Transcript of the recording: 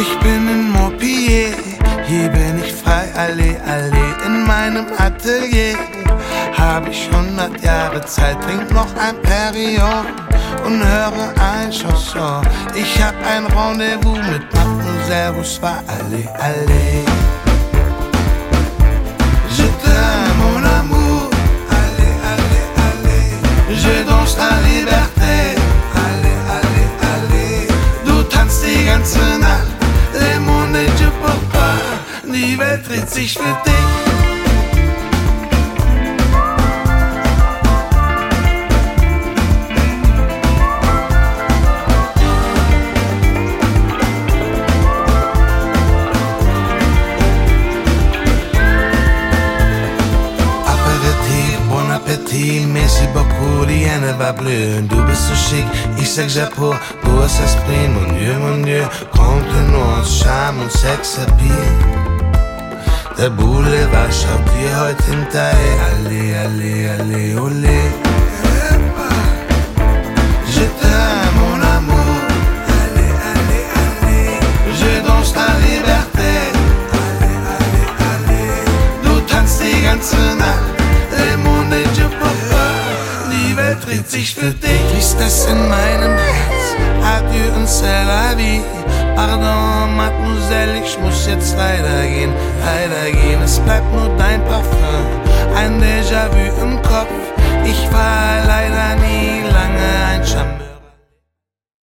Ich bin in Montpellier, hier bin ich frei, Allee, Allee. In meinem Atelier hab ich 100 Jahre Zeit, trink noch ein Perrier und höre ein Chanson. Ich hab ein Rendezvous mit Mademoiselle, wo es war, Allee, Allee. Je t'aime, mon amour, Allee, Allee, Allee. Je danse la liberté, Allee, Allee, Allee. Du tanzt die ganze Nacht, le monde est je peux pas. Die Welt dreht sich für dich. Merci beaucoup, Diane va bleu. Du bist so schick, ich sag Chapeau. Beau esprit, mon Dieu. Contenance, Charme und Sexappeal. Der Boulevard schaut dir heute hinterher. Allez, allez, allez, olé. Je t'aime, mon amour. Allez, allez, allez. Je danse la liberté. Allez, allez, allez. Du tanzt die ganze Nacht. Le monde est je peux pas. Die Welt dreht sich für dich. Tristesse in meinem Herz. Adieu und c'est la vie. Pardon, Mademoiselle, ich muss jetzt leider gehen. Es bleibt nur dein Parfum. Ein Déjà-vu im Kopf. Ich war leider nie lange ein Charmeur.